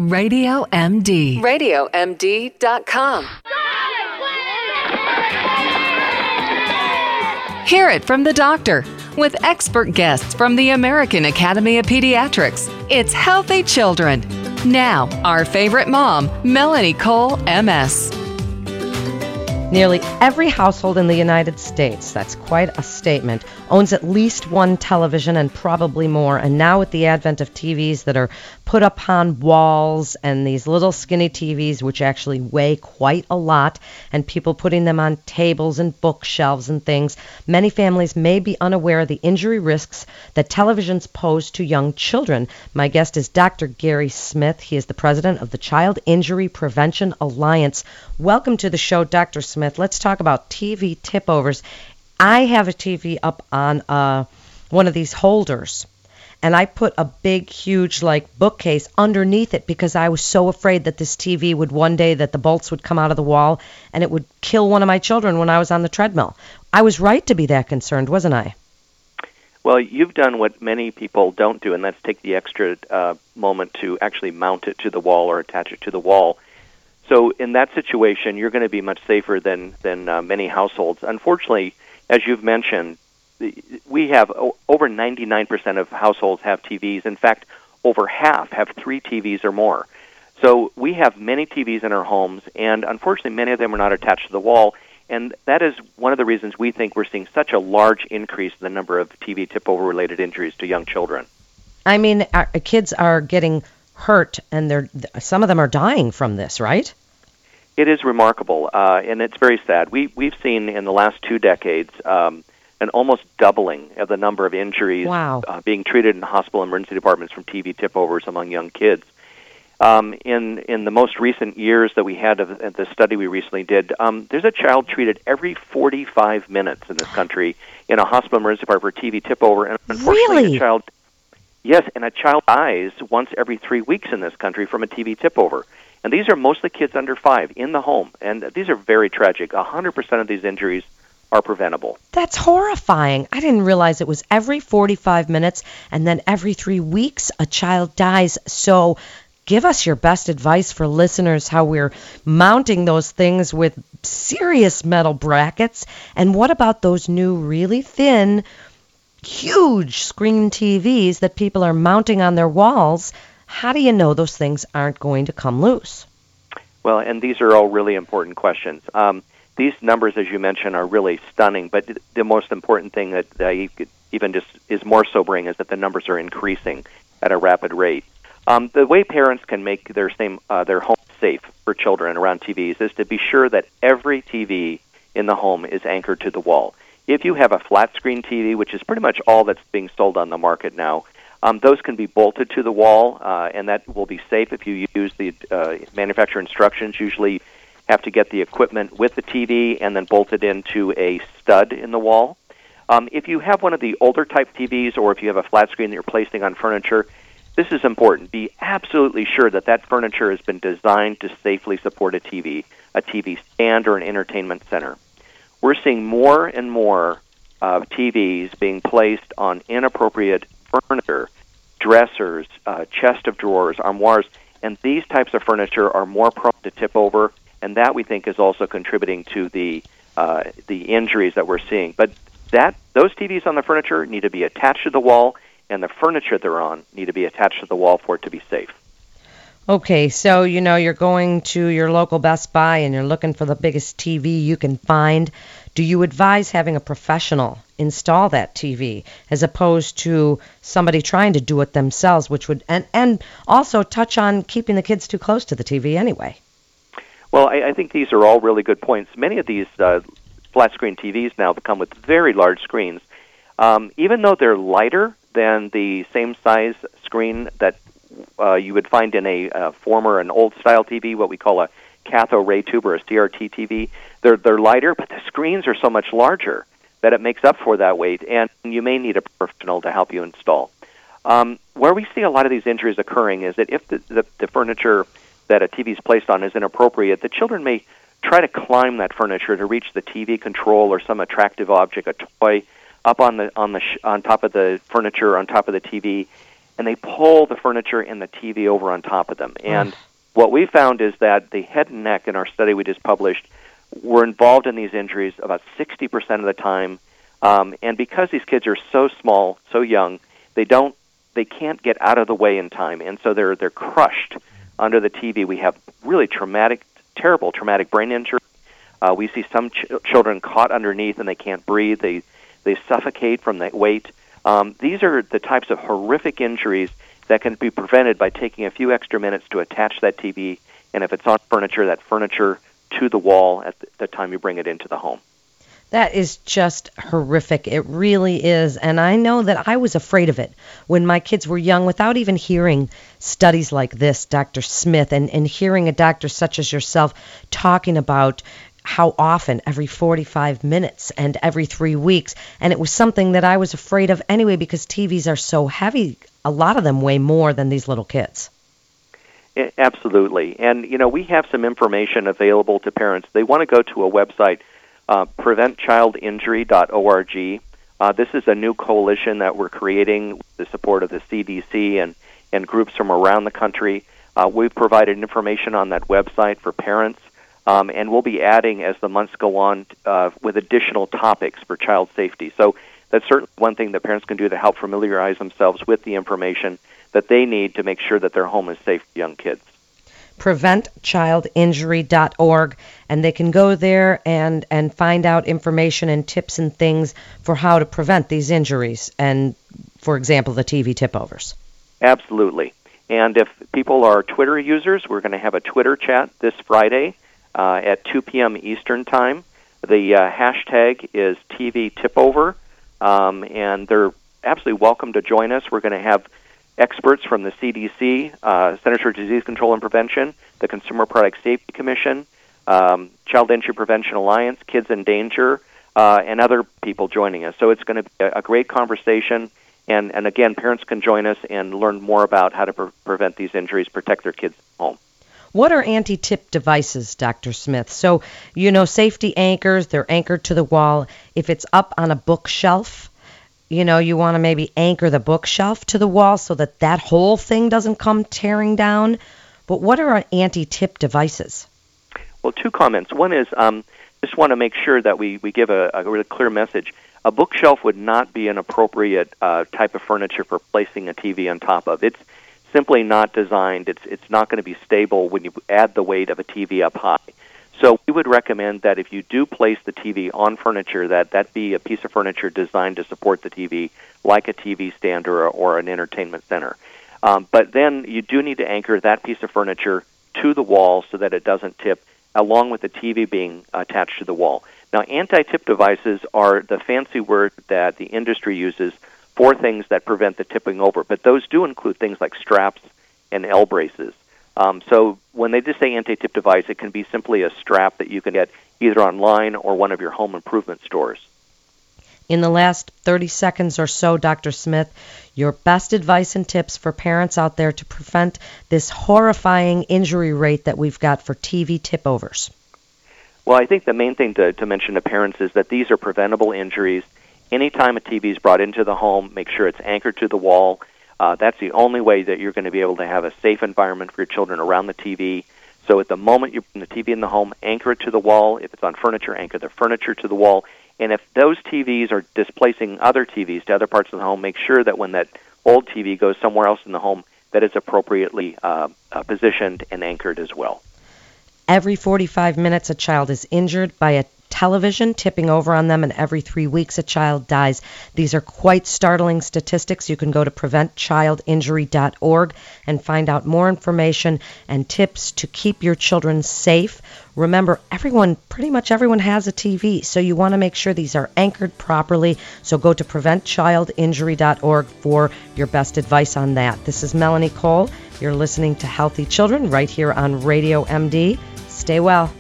Radio MD. RadioMD.com. Hear it from the doctor with expert guests from the American Academy of Pediatrics. It's Healthy Children. Now, our favorite mom, Melanie Cole, MS. Nearly every household in the United States, that's quite a statement, owns at least one television and probably more. And now with the advent of TVs that are put upon walls and these little skinny TVs which actually weigh quite a lot and people putting them on tables and bookshelves and things, many families may be unaware of the injury risks that televisions pose to young children. My guest is Dr. Gary Smith. He is the president of the Child Injury Prevention Alliance. Welcome to the show, Dr. Smith. Let's talk about TV tip-overs. I have a TV up on one of these holders, and I put a big, huge, bookcase underneath it because I was so afraid that this TV would one day, that the bolts would come out of the wall and it would kill one of my children when I was on the treadmill. I was right to be that concerned, wasn't I? Well, you've done what many people don't do, and that's take the extra moment to actually mount it to the wall or attach it to the wall. So in that situation, you're going to be much safer than many households. Unfortunately, as you've mentioned, we have over 99% of households have TVs. In fact, over half have 3 TVs or more. So we have many TVs in our homes, and unfortunately, many of them are not attached to the wall. And that is one of the reasons we think we're seeing such a large increase in the number of TV tip-over-related injuries to young children. I mean, our kids are getting hurt, and some of them are dying from this, right? It is remarkable, and it's very sad. We've seen in the last 2 decades an almost doubling of the number of injuries being treated in hospital emergency departments from TV tip-overs among young kids. In the most recent years that we had of the study we recently did, there's a child treated every 45 minutes in this country in a hospital emergency department for TV tip-over, and unfortunately Really? a child dies once every 3 weeks in this country from a TV tip-over. And these are mostly kids under 5 in the home, and these are very tragic. 100% of these injuries are preventable. That's horrifying. I didn't realize it was every 45 minutes and then every 3 weeks a child dies. So give us your best advice for listeners how we're mounting those things with serious metal brackets. And what about those new really thin, huge screen TVs that people are mounting on their walls? How do you know those things aren't going to come loose? Well, and these are all really important questions. These numbers, as you mentioned, are really stunning, but the most important thing that even just is more sobering is that the numbers are increasing at a rapid rate. The way parents can make their home safe for children around TVs is to be sure that every TV in the home is anchored to the wall. If you have a flat screen TV, which is pretty much all that's being sold on the market now, those can be bolted to the wall, and that will be safe if you use the manufacturer instructions. Usually have to get the equipment with the TV and then bolt it into a stud in the wall. If you have one of the older type TVs or if you have a flat screen that you're placing on furniture, this is important. Be absolutely sure that that furniture has been designed to safely support a TV stand or an entertainment center. We're seeing more and more TVs being placed on inappropriate furniture, dressers, chest of drawers, armoires, and these types of furniture are more prone to tip over, and that we think is also contributing to the injuries that we're seeing. But those TVs on the furniture need to be attached to the wall, and the furniture they're on need to be attached to the wall for it to be safe. Okay, so you're going to your local Best Buy and you're looking for the biggest TV you can find. Do you advise having a professional install that TV as opposed to somebody trying to do it themselves, which would and also touch on keeping the kids too close to the TV anyway? Well, I think these are all really good points. Many of these flat-screen TVs now come with very large screens. Even though they're lighter than the same size screen that you would find in a former and old-style TV, what we call a cathode ray tube or a CRT TV, they're lighter, but the screens are so much larger that it makes up for that weight, and you may need a professional to help you install. Where we see a lot of these injuries occurring is that if the furniture that a TV is placed on is inappropriate, the children may try to climb that furniture to reach the TV control or some attractive object, a toy, up on top of the furniture, on top of the TV. and they pull the furniture and the TV over on top of them. And what we found is that the head and neck in our study we just published were involved in these injuries about 60% of the time. And because these kids are so small, so young, they can't get out of the way in time, and so they're crushed under the TV. We have really terrible traumatic brain injury. We see some children caught underneath and they can't breathe. They suffocate from the weight. These are the types of horrific injuries that can be prevented by taking a few extra minutes to attach that TV, and if it's on furniture, that furniture to the wall at the time you bring it into the home. That is just horrific. It really is. And I know that I was afraid of it when my kids were young without even hearing studies like this, Dr. Smith, and hearing a doctor such as yourself talking about how often, every 45 minutes and every 3 weeks. And it was something that I was afraid of anyway because TVs are so heavy. A lot of them weigh more than these little kids. Absolutely. And, we have some information available to parents. They want to go to a website, preventchildinjury.org. This is a new coalition that we're creating with the support of the CDC and groups from around the country. We've provided information on that website for parents, and we'll be adding as the months go on with additional topics for child safety. So that's certainly one thing that parents can do to help familiarize themselves with the information that they need to make sure that their home is safe for young kids. PreventChildInjury.org, and they can go there and find out information and tips and things for how to prevent these injuries and, for example, the TV tip-overs. Absolutely. And if people are Twitter users, we're going to have a Twitter chat this Friday at 2 p.m. Eastern Time. The hashtag is TV Tipover, and they're absolutely welcome to join us. We're going to have experts from the CDC, Centers for Disease Control and Prevention, the Consumer Product Safety Commission, Child Injury Prevention Alliance, Kids in Danger, and other people joining us. So it's going to be a great conversation. And again, parents can join us and learn more about how to prevent these injuries, protect their kids at home. What are anti-tip devices, Dr. Smith? So, safety anchors, they're anchored to the wall. If it's up on a bookshelf, you want to maybe anchor the bookshelf to the wall so that whole thing doesn't come tearing down. But what are our anti-tip devices? Well, 2 comments. One is just want to make sure that we give a really clear message. A bookshelf would not be an appropriate type of furniture for placing a TV on top of. It's simply not designed. It's not going to be stable when you add the weight of a TV up high. So we would recommend that if you do place the TV on furniture, that be a piece of furniture designed to support the TV, like a TV stand or an entertainment center. But then you do need to anchor that piece of furniture to the wall so that it doesn't tip, along with the TV being attached to the wall. Now, anti-tip devices are the fancy word that the industry uses for things that prevent the tipping over, but those do include things like straps and L braces. So when they just say anti-tip device, it can be simply a strap that you can get either online or one of your home improvement stores. In the last 30 seconds or so, Dr. Smith, your best advice and tips for parents out there to prevent this horrifying injury rate that we've got for TV tip-overs. Well, I think the main thing to mention to parents is that these are preventable injuries. Anytime a TV is brought into the home, make sure it's anchored to the wall. That's the only way that you're going to be able to have a safe environment for your children around the TV. So at the moment you bring the TV in the home, anchor it to the wall. If it's on furniture, anchor the furniture to the wall. And if those TVs are displacing other TVs to other parts of the home, make sure that when that old TV goes somewhere else in the home, that it's appropriately positioned and anchored as well. Every 45 minutes, a child is injured by a television tipping over on them, and every 3 weeks a child dies. These are quite startling statistics. You can go to preventchildinjury.org and find out more information and tips to keep your children safe. Remember, pretty much everyone has a TV, so you want to make sure these are anchored properly. So go to preventchildinjury.org for your best advice on that. This is Melanie Cole. You're listening to Healthy Children right here on Radio MD. Stay well.